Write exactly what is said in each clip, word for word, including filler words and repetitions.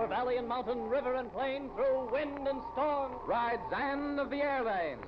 valley and mountain, river and plain, through wind and storm, rides Anne of the Air Lane.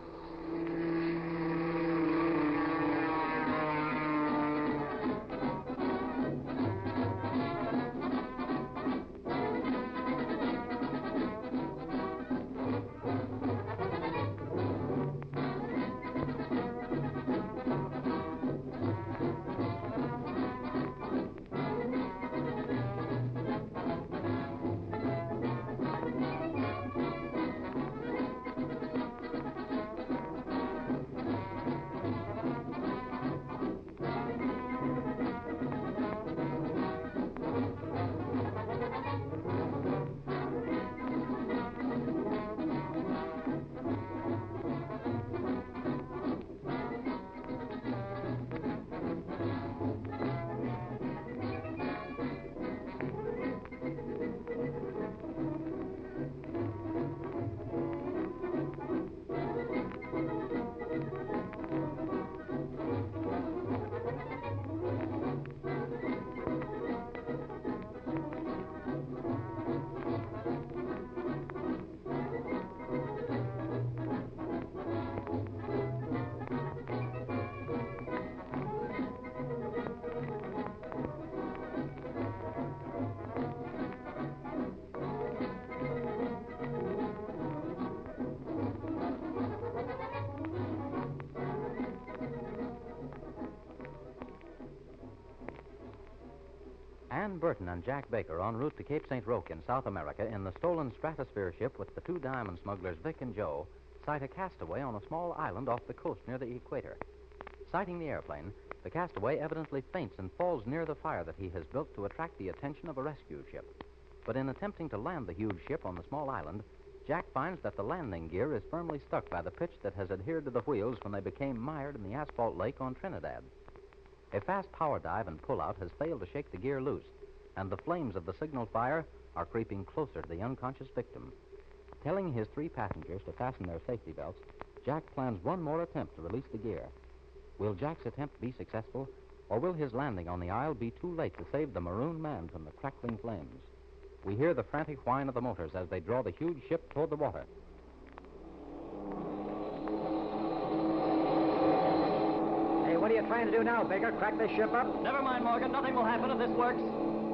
Ann Burton and Jack Baker en route to Cape Saint Roque in South America in the stolen Stratosphere ship with the two diamond smugglers Vic and Joe sight a castaway on a small island off the coast near the equator. Sighting the airplane, the castaway evidently faints and falls near the fire that he has built to attract the attention of a rescue ship. But in attempting to land the huge ship on the small island, Jack finds that the landing gear is firmly stuck by the pitch that has adhered to the wheels when they became mired in the asphalt lake on Trinidad. A fast power dive and pull-out has failed to shake the gear loose, and the flames of the signal fire are creeping closer to the unconscious victim. Telling his three passengers to fasten their safety belts, Jack plans one more attempt to release the gear. Will Jack's attempt be successful, or will his landing on the isle be too late to save the marooned man from the crackling flames? We hear the frantic whine of the motors as they draw the huge ship toward the water. Hey, what are you trying to do now, Baker? Crack this ship up? Never mind, Morgan. Nothing will happen if this works.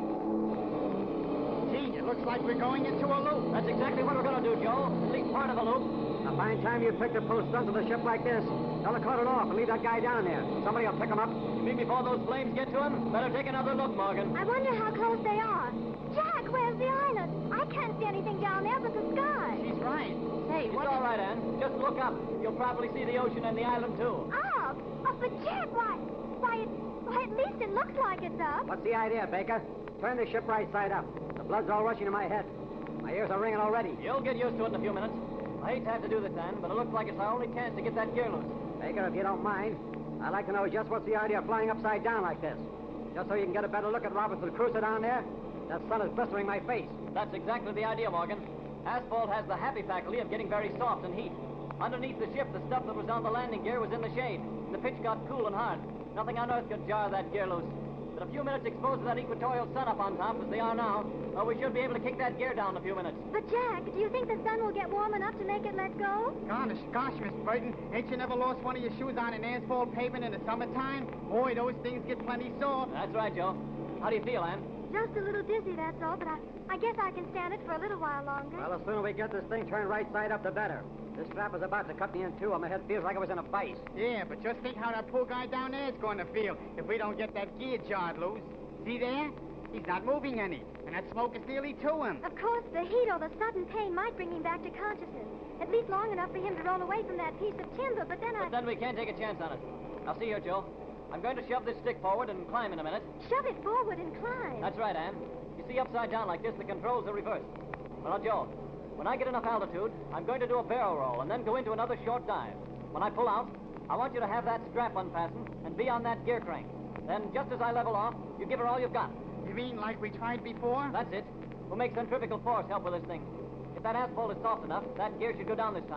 Gee, it looks like we're going into a loop. That's exactly what we're going to do, Joe. At least part of a loop. A fine time you picked to post stunts with a ship like this. Tell her to cut it off and leave that guy down there. Somebody will pick him up. You mean before those flames get to him? Better take another look, Morgan. I wonder how close they are. Jack, where's the island? I can't see anything down there but the sky. She's right. Hey, it's all right, Ann. Just look up. You'll probably see the ocean and the island, too. Up? Up, but Jack, why? Why, it, why, at least it looks like it's up. What's the idea, Baker? Turn the ship right side up. The blood's all rushing to my head. My ears are ringing already. You'll get used to it in a few minutes. I hate to have to do this, Ann, but it looks like it's our only chance to get that gear loose. Baker, if you don't mind, I'd like to know just what's the idea of flying upside down like this. Just so you can get a better look at Robinson Crusoe down there. That sun is blistering my face. That's exactly the idea, Morgan. Asphalt has the happy faculty of getting very soft and heat. Underneath the ship, the stuff that was on the landing gear was in the shade. The pitch got cool and hard. Nothing on earth could jar that gear loose. But a few minutes exposed to that equatorial sun up on top, as they are now, well, we should be able to kick that gear down in a few minutes. But, Jack, do you think the sun will get warm enough to make it let go? Gosh, gosh, Miss Burton, ain't you never lost one of your shoes on an asphalt pavement in the summertime? Boy, those things get plenty sore. That's right, Joe. How do you feel, Ann? Just a little dizzy, that's all, but I, I guess I can stand it for a little while longer. Well, the sooner we get this thing turned right side up, the better. This strap is about to cut me in two, and my head feels like it was in a vice. Yeah, but just think how that poor guy down there is going to feel if we don't get that gear jarred loose. See there? He's not moving any, and that smoke is nearly to him. Of course, the heat or the sudden pain might bring him back to consciousness. At least long enough for him to roll away from that piece of timber, but then I... But then we can't take a chance on it. Now, see here, Joe. I'm going to shove this stick forward and climb in a minute. Shove it forward and climb. That's right, Ann. You see, upside down like this, the controls are reversed. Well, now, Joe, when I get enough altitude, I'm going to do a barrel roll and then go into another short dive. When I pull out, I want you to have that strap unfastened and be on that gear crank. Then, just as I level off, you give her all you've got. You mean like we tried before? That's it. We'll make centrifugal force help with this thing. If that asphalt is soft enough, that gear should go down this time.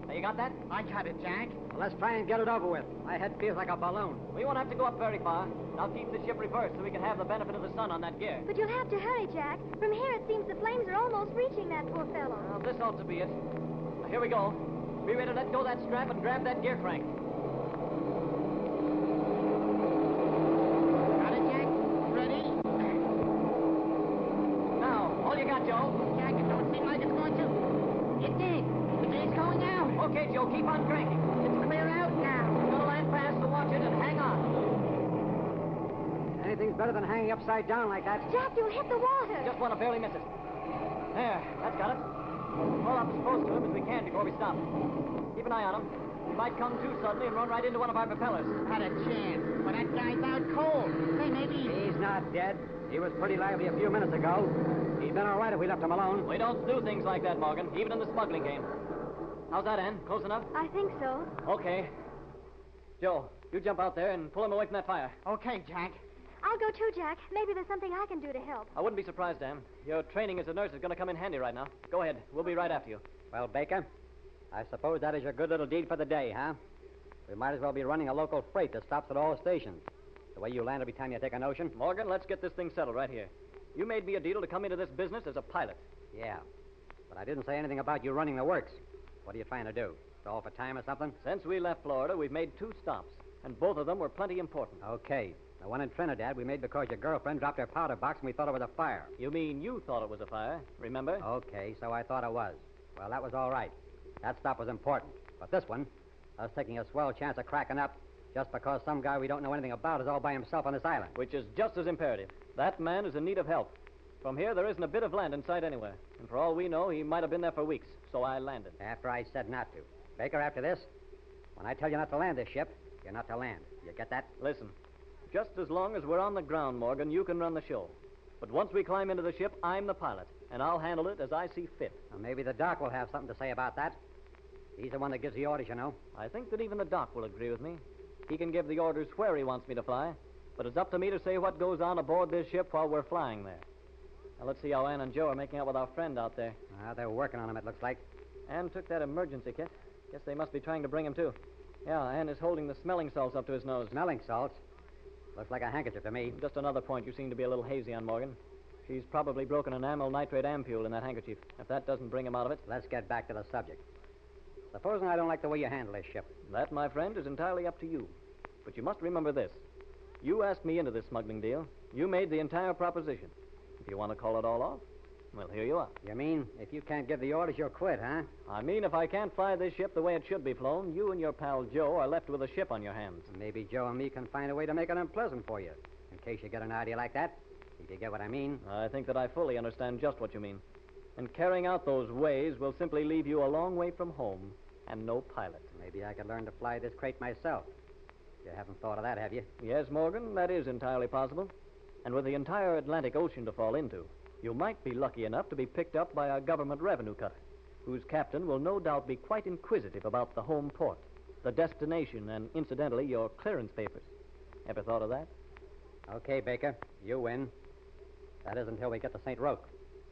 Now, you got that? I got it, Jack. Well, let's try and get it over with. My head feels like a balloon. We won't have to go up very far. I'll keep the ship reversed so we can have the benefit of the sun on that gear. But you'll have to hurry, Jack. From here, it seems the flames are almost reaching that poor fellow. Well, this ought to be it. Now, here we go. Be ready to let go that strap and grab that gear crank. Got it, Jack? Ready? Now, all you got, Joe. Jack, it don't seem like it's going to. It did. The gear's going out. Okay, Joe, keep on cranking. It's clear out now. We're going to land fast, so watch it and hang on. Anything's better than hanging upside down like that. Jack, you'll hit the water. Just want to barely miss it. There, that's got it. Pull up as close to him as we can before we stop. Keep an eye on him. He might come to suddenly and run right into one of our propellers. Not a chance. But that guy's out cold. Say, maybe... He's not dead. He was pretty lively a few minutes ago. He'd been all right if we left him alone. We don't do things like that, Morgan, even in the smuggling game. How's that, Ann? Close enough? I think so. Okay. Joe, you jump out there and pull him away from that fire. Okay, Jack. I'll go too, Jack. Maybe there's something I can do to help. I wouldn't be surprised, Ann. Your training as a nurse is going to come in handy right now. Go ahead. We'll be right after you. Well, Baker, I suppose that is your good little deed for the day, huh? We might as well be running a local freight that stops at all stations. The way you land every time you take an ocean. Morgan, let's get this thing settled right here. You made me a deal to come into this business as a pilot. Yeah. But I didn't say anything about you running the works. What are you trying to do? Stall for time or something? Since we left Florida, we've made two stops, and both of them were plenty important. Okay. The one in Trinidad we made because your girlfriend dropped her powder box and we thought it was a fire. You mean you thought it was a fire, remember? Okay, so I thought it was. Well, that was all right. That stop was important. But this one, us taking a swell chance of cracking up just because some guy we don't know anything about is all by himself on this island. Which is just as imperative. That man is in need of help. From here, there isn't a bit of land in sight anywhere. And for all we know, he might have been there for weeks. So I landed. After I said not to. Baker, after this, when I tell you not to land this ship, you're not to land. You get that? Listen, just as long as we're on the ground, Morgan, you can run the show. But once we climb into the ship, I'm the pilot, and I'll handle it as I see fit. Well, maybe the doc will have something to say about that. He's the one that gives the orders, you know. I think that even the doc will agree with me. He can give the orders where he wants me to fly, but it's up to me to say what goes on aboard this ship while we're flying there. Now, let's see how Ann and Joe are making out with our friend out there. Ah, they're working on him, it looks like. Ann took that emergency kit. Guess they must be trying to bring him, too. Yeah, Ann is holding the smelling salts up to his nose. Smelling salts? Looks like a handkerchief to me. Just another point you seem to be a little hazy on, Morgan. She's probably broken an amyl nitrate ampule in that handkerchief. If that doesn't bring him out of it... Let's get back to the subject. Supposing I don't like the way you handle this ship. That, my friend, is entirely up to you. But you must remember this. You asked me into this smuggling deal. You made the entire proposition. If you want to call it all off, well, here you are. You mean if you can't give the orders, you'll quit, huh? I mean, if I can't fly this ship the way it should be flown, you and your pal Joe are left with a ship on your hands. Maybe Joe and me can find a way to make it unpleasant for you. In case you get an idea like that. If you get what I mean. I think that I fully understand just what you mean. And carrying out those ways will simply leave you a long way from home and no pilot. Maybe I could learn to fly this crate myself. You haven't thought of that, have you? Yes, Morgan, that is entirely possible. And with the entire Atlantic Ocean to fall into, you might be lucky enough to be picked up by a government revenue cutter, whose captain will no doubt be quite inquisitive about the home port, the destination, and incidentally, your clearance papers. Ever thought of that? Okay, Baker, you win. That is until we get to Saint Roque.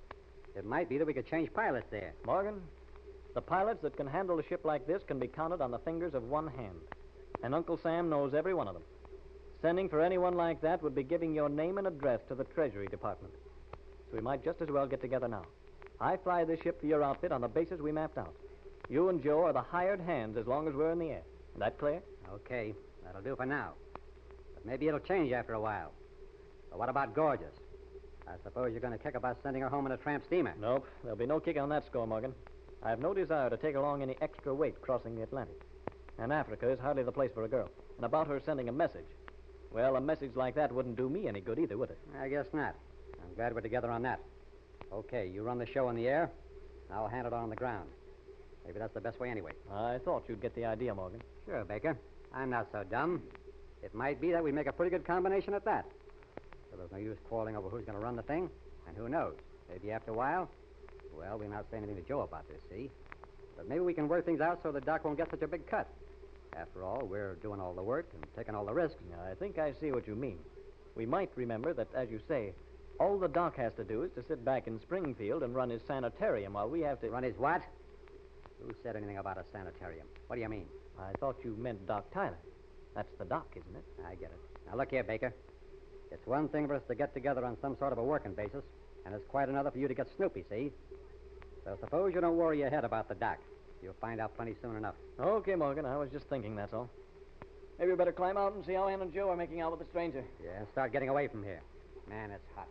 It might be that we could change pilots there. Morgan, the pilots that can handle a ship like this can be counted on the fingers of one hand. And Uncle Sam knows every one of them. Sending for anyone like that would be giving your name and address to the Treasury Department. So we might just as well get together now. I fly this ship for your outfit on the basis we mapped out. You and Joe are the hired hands as long as we're in the air. That clear? Okay, that'll do for now. But maybe it'll change after a while. But what about Gorgeous? I suppose you're going to kick about sending her home in a tramp steamer. Nope, there'll be no kick on that score, Morgan. I have no desire to take along any extra weight crossing the Atlantic. And Africa is hardly the place for a girl. And about her sending a message, well, a message like that wouldn't do me any good either, would it? I guess not. I'm glad we're together on that. Okay, you run the show in the air. I'll hand it on the ground. Maybe that's the best way anyway. I thought you'd get the idea, Morgan. Sure, Baker. I'm not so dumb. It might be that we make a pretty good combination at that. So there's no use quarreling over who's going to run the thing. And who knows? Maybe after a while, well, we're not saying anything to Joe about this, see? But maybe we can work things out so the doc won't get such a big cut. After all, we're doing all the work and taking all the risks. I think I see what you mean. We might remember that, as you say, all the doc has to do is to sit back in Springfield and run his sanitarium while we have to... Run his what? Who said anything about a sanitarium? What do you mean? I thought you meant Doc Tyler. That's the doc, isn't it? I get it. Now, look here, Baker. It's one thing for us to get together on some sort of a working basis, and it's quite another for you to get snoopy, see? So suppose you don't worry your head about the doc. You'll find out plenty soon enough. Okay, Morgan. I was just thinking, that's all. Maybe we better climb out and see how Ann and Joe are making out with the stranger. Yeah, and start getting away from here. Man, it's hot.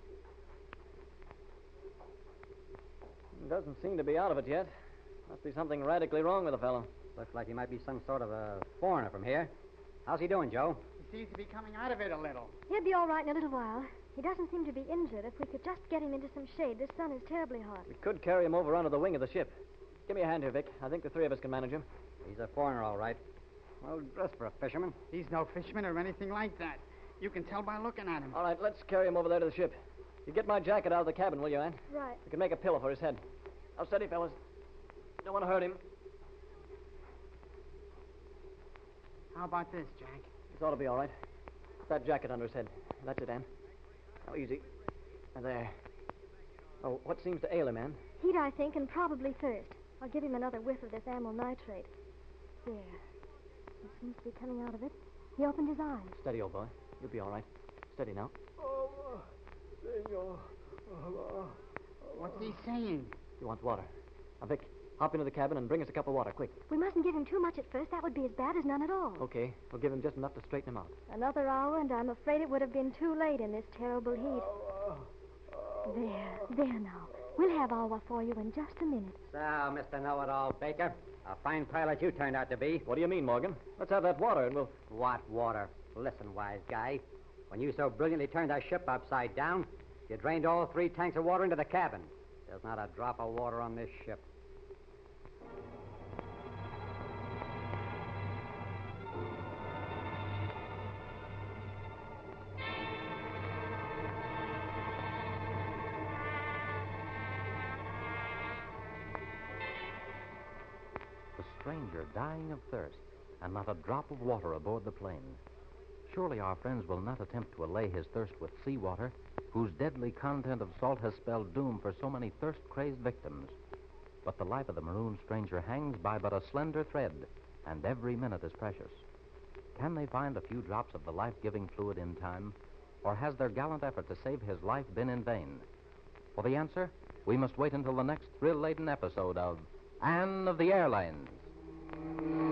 Doesn't seem to be out of it yet. Must be something radically wrong with the fellow. Looks like he might be some sort of a foreigner from here. How's he doing, Joe? He seems to be coming out of it a little. He'll be all right in a little while. He doesn't seem to be injured. If we could just get him into some shade. This sun is terribly hot. We could carry him over onto the wing of the ship. Give me a hand here, Vic. I think the three of us can manage him. He's a foreigner, all right. Well dressed for a fisherman. He's no fisherman or anything like that. You can tell by looking at him. All right, let's carry him over there to the ship. You get my jacket out of the cabin, will you, Ann? Right. We can make a pillow for his head. Now, steady, fellas. Don't want to hurt him. How about this, Jack? This ought to be all right. Put that jacket under his head. That's it, Ann. Now, easy. Now, there. Oh, what seems to ail him, Ann? Heat, I think, and probably thirst. I'll give him another whiff of this amyl nitrate. There. He seems to be coming out of it. He opened his eyes. Steady, old boy. You'll be all right. Steady now. What's he saying? He wants water. Now, Vic, hop into the cabin and bring us a cup of water, quick. We mustn't give him too much at first. That would be as bad as none at all. Okay. We'll give him just enough to straighten him out. Another hour, and I'm afraid it would have been too late in this terrible heat. There. There now. We'll have our for you in just a minute. So, Mister Know-It-All Baker, a fine pilot you turned out to be. What do you mean, Morgan? Let's have that water and we'll... What water? Listen, wise guy. When you so brilliantly turned our ship upside down, you drained all three tanks of water into the cabin. There's not a drop of water on this ship. The stranger dying of thirst, and not a drop of water aboard the plane. Surely our friends will not attempt to allay his thirst with seawater, whose deadly content of salt has spelled doom for so many thirst-crazed victims. But the life of the maroon stranger hangs by but a slender thread, and every minute is precious. Can they find a few drops of the life-giving fluid in time, or has their gallant effort to save his life been in vain? For the answer, we must wait until the next thrill-laden episode of Anne of the Airlines.